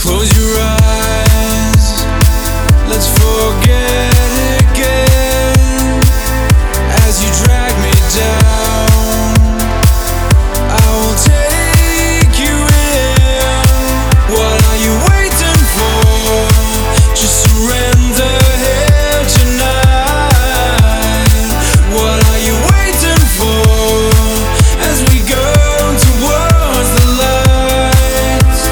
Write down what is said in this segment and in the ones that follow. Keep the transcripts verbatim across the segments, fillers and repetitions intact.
Close your eyes, let's forget again. As you drag me down, I will take you in. What are you waiting for? Just surrender here tonight. What are you waiting for? As we go towards the lights.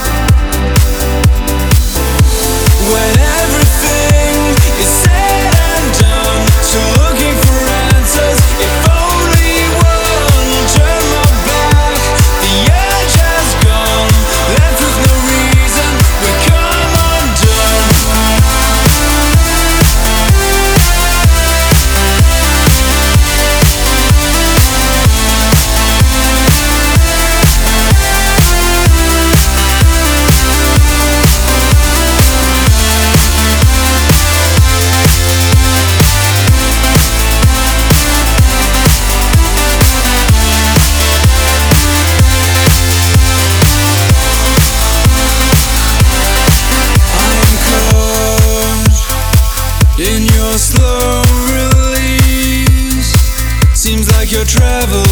When everything is said and done, so looking for answers. If only one will turn my back. The edge has gone, left with no reason. We come undone. In your slow release, seems like you're traveling